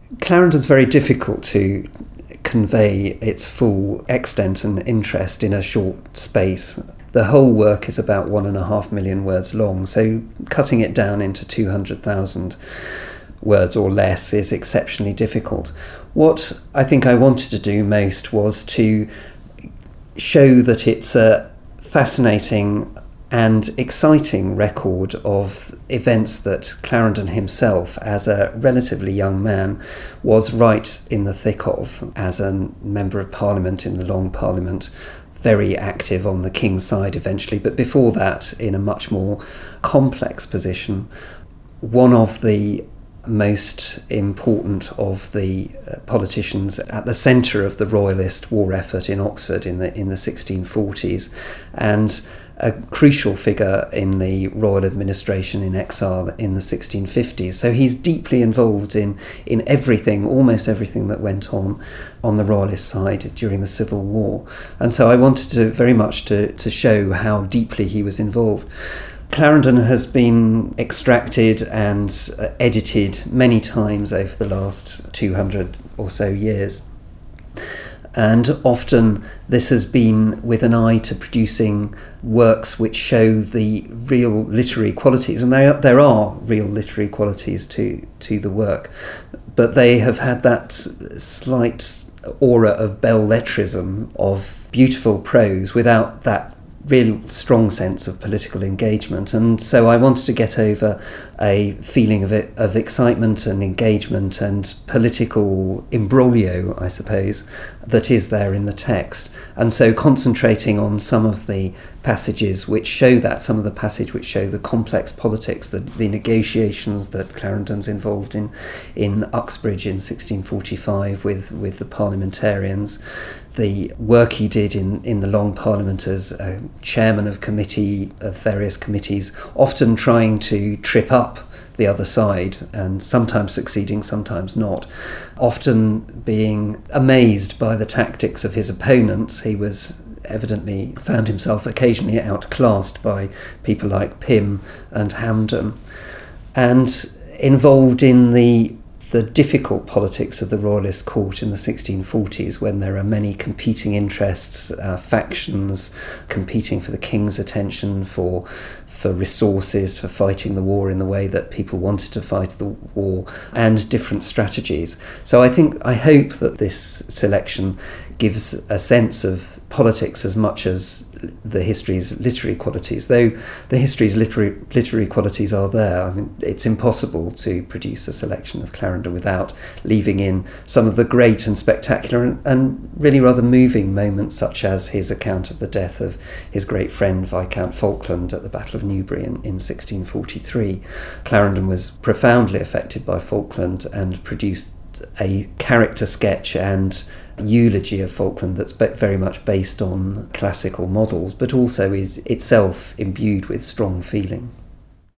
Clarendon's very difficult to convey its full extent and interest in a short space. The whole work is about 1.5 million words long, so cutting it down into 200,000 words or less is exceptionally difficult. What I think I wanted to do most was to show that it's a fascinating and exciting record of events that Clarendon himself, as a relatively young man, was right in the thick of as a Member of Parliament in the Long Parliament, very active on the King's side eventually, but before that in a much more complex position. One of the most important of the politicians at the centre of the Royalist war effort in Oxford in the 1640s, and a crucial figure in the royal administration in exile in the 1650s. So he's deeply involved in everything, almost everything that went on the Royalist side during the Civil War. And so I wanted to very much to show how deeply he was involved. Clarendon has been extracted and edited many times over the last 200 or so years. And often this has been with an eye to producing works which show the real literary qualities, and there are real literary qualities to the work, but they have had that slight aura of belles-lettrism, of beautiful prose, without that real strong sense of political engagement. And so I wanted to get over a feeling of excitement and engagement and political imbroglio, I suppose, that is there in the text. And so concentrating on some of the passages which show that, some of the passage which show the complex politics, the negotiations that Clarendon's involved in Uxbridge in 1645 with the parliamentarians, the work he did in the Long Parliament as a chairman of various committees, often trying to trip up the other side and sometimes succeeding, sometimes not, often being amazed by the tactics of his opponents. He was evidently found himself occasionally outclassed by people like Pym and Hampden, and involved in the difficult politics of the Royalist court in the 1640s, when there are many competing interests, factions competing for the King's attention, for resources, for fighting the war in the way that people wanted to fight the war, and different strategies. So I hope that this selection gives a sense of politics as much as the history's literary qualities, though the history's literary qualities are there. I mean, it's impossible to produce a selection of Clarendon without leaving in some of the great and spectacular and really rather moving moments, such as his account of the death of his great friend Viscount Falkland at the Battle of Newbury in 1643. Clarendon was profoundly affected by Falkland and produced a character sketch and eulogy of Falkland that's very much based on classical models, but also is itself imbued with strong feeling.